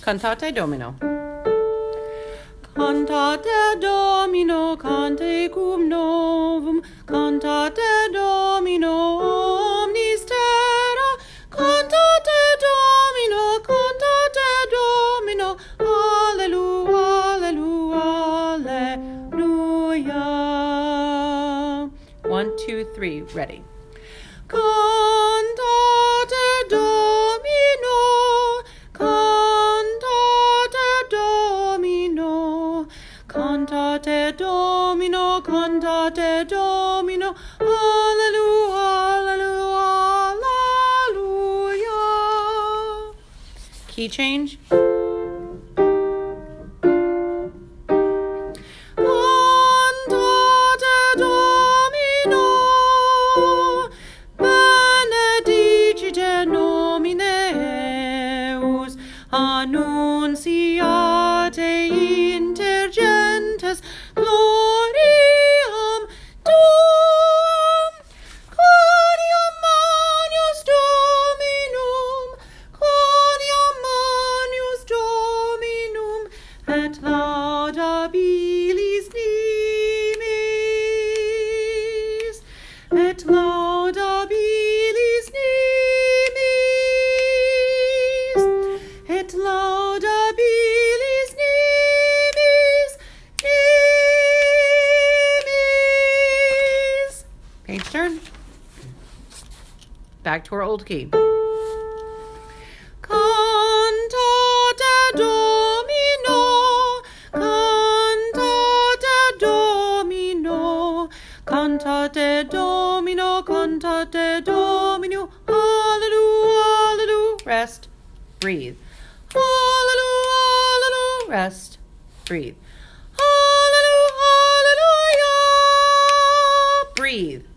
Cantate Domino. Cantate Domino, cante cum novum, cantate Domino, omnis terra, cantate Domino, alleluia, alleluia, alleluia. 1, 2, 3, ready. Cantate Domino, cantate Domino, cantate Domino, cantate Domino, alleluia, alleluia, alleluia. Key change. Cantate Domino, benedicite nomine eus, annunciate inter gentes gloriam tuum, coniam manius Dominum, coniam manius Dominum, et laudabilis nimis, et laudabilis nimis, et laudabilis nimis, nimis. Page turn. Back to our old key. Cantate Domino, cantate Domino, cantate Domino, cantate Domino, alleluia, alleluia, Rest. Breathe. alleluia, alleluia, Rest. Breathe. alleluia, alleluia. Breathe.